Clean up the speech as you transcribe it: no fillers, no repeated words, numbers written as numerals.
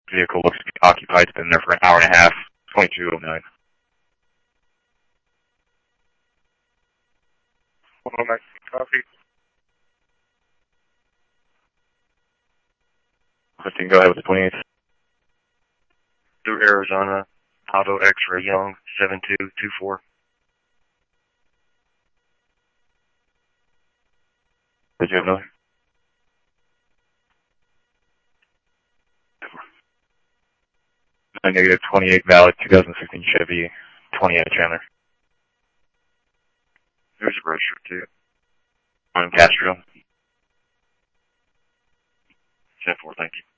Vehicle looks to be occupied. It's been there for an hour and a half. 2209. Hold on, copy. 15, go ahead with the 28th. Through Arizona, Auto X-Ray Young, 7224. Did you have another? Negative 28 valid 2016 Chevy 28 Chandler. There's a brochure too. On Castro. 10-4, thank you.